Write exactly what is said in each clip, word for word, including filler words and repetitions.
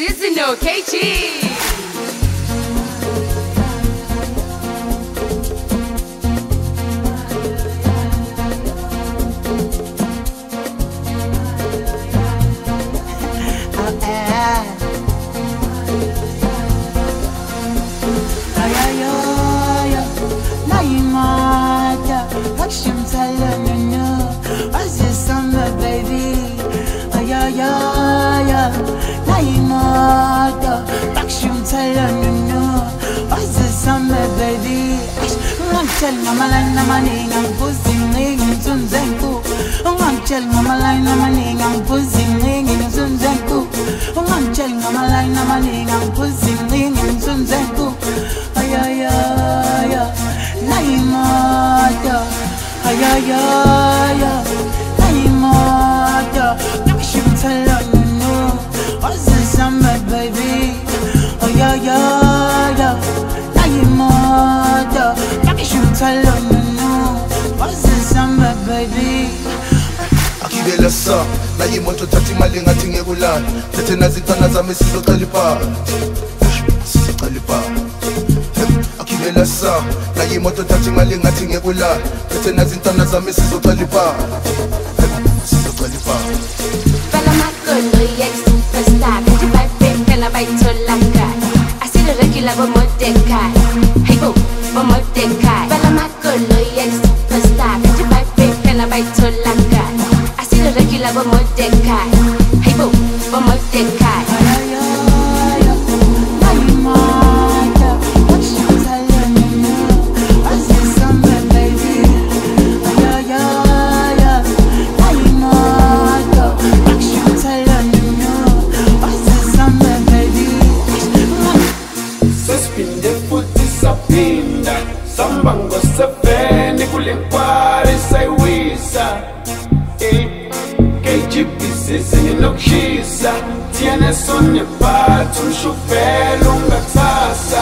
Seasonal K G. Ungangitsheli ngamalini amaningi angibuza incingi ngimthunze enkulu. Ungangitsheli ngamalini amaningi angibuza incingi ngimthunze enkulu. Ungangitsheli ngamalini amaningi angibuza incingi ngimthunze enkulu. Ayayaya nayimoto ayayaya nayimoto nakashimthela nunu wazisame baby ayayaya nayimoto nakashimthela nunu wazisame baby. Akibela sa nayimoto thatha imali ngathi ngekulala phethe nazintwana zami sizoqala ipati sizoqala ipati. Akibela sa nayimoto thatha imali ngathi ngekulala phethe nazintwana zami sizoqala ipati sizoqala ipati. Fela makolo yes superstar kathi babe phela bayitholaka asile regular bomodekai hey bo bomodekai. Fela makolo yes superstar kathi babe phela bayitholaka asile regular bomodekai hey bo bomodekai. Sambango seveni kule nkwari sayiwisa K G B sesinilokushisa Tiene sonye phathu umshufela ungathasa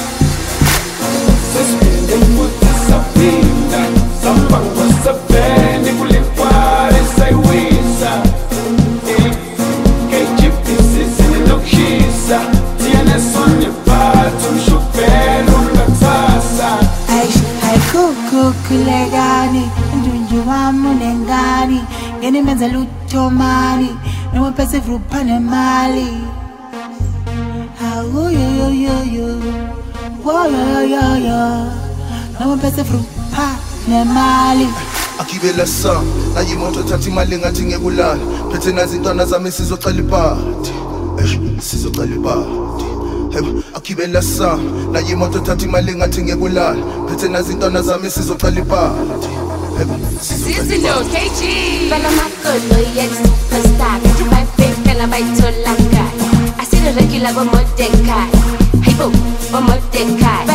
Sesipinde futhi saphinda Sambango seveni kule nkwari sayiwisa K G B sesinilokushisa Tiene sonye phathu umshufela ungathasa. Kulegani ndunju wami nengani ngene menza lutho mani noma pese vrupha nemali hawo yo yo yo yo wo yo yo yo noma pese vrupha nemali. Akibela sa nayimoto thatha imali ngathi ngekulala phethe nazintwana zami sizoqala ipati sizoqala ipati. Akibela sa nayimoto thatha imali ngathi ngekulala phethe nazintwana zami sizoqala ipati. Seasonal K G. Fela makolo yes superstar kathi babe phela bayitholaka asile regular bomodekai hey bo bomodekai.